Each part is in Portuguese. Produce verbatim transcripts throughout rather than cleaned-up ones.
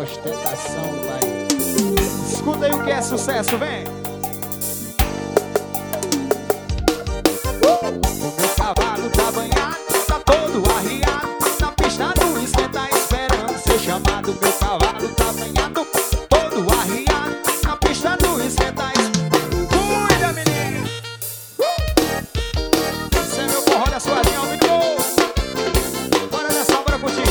ostentação, pai. Escuta aí o que é sucesso, vem. Uh! O meu cavalo tá banhado, tá todo arriado, na pista do esquenta esperando ser chamado. Meu cavalo tá banhado, todo arriado, na pista do esquenta esperando. Cuida, menino! Uh! Esse é meu porró da sua linha, menino! Bora nessa, bora curtir!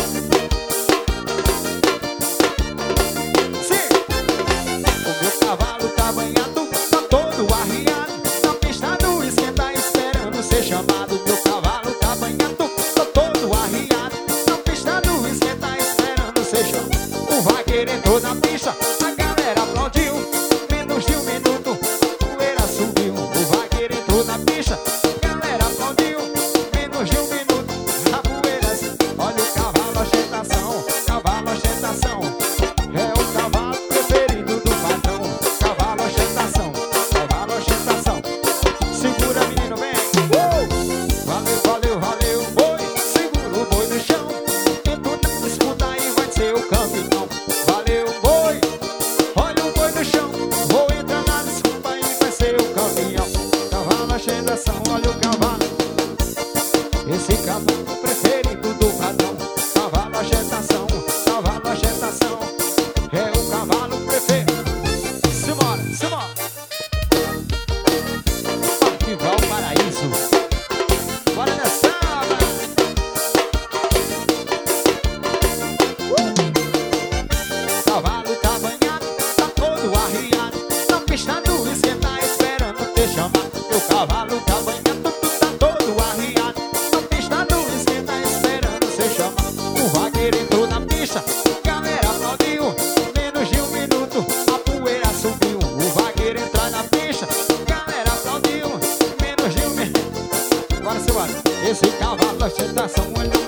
Sim! O meu cavalo tá banhado, tá todo arriado, na pista do esquenta esperando ser chamado. Meu cavalo tá banhado, tá todo arriado, na pista do esquenta esperando ser chamado. O vaqueiro entrou na pista, a galera aplaudiu. Menos de um minuto, a poeira subiu. O vaqueiro entrou na pista, a galera aplaudiu. Menos de um minuto, a poeira subiu. Olha o cavalo, ostentação, cavalo, ostentação. É o cavalo preferido do patrão. Cavalo, ostentação, cavalo, ostentação. Segura, menino, vem. Uh! Valeu, valeu, valeu, boi. Segura o boi no chão. Entra na disputa e vai ser o campeão. Valeu, boi. Olha o boi no chão. Vou entrar na disputa e vai ser o campeão. Cavalo, ostentação, olha o cavalo. Esse cavalo preferido do patrão. Cavalo, ostentação, cavalo, ostentação. É o cavalo preferido. Simbora, simbora. Parque Valparaíso. Bora nessa, uh! Cavalo tá banhado, tá todo arriado, na pista do esquenta esperando ter chamado. Meu cavalo tá banhado, tá todo arriado, na pista do esquenta esperando ser chamado. O vaqueiro entrou na pista, galera aplaudiu. Menos de um minuto, a poeira subiu. O vaqueiro entrou na pista, galera aplaudiu. Menos de um minuto. Bora, simbora. Esse cavalo, ostentação, olha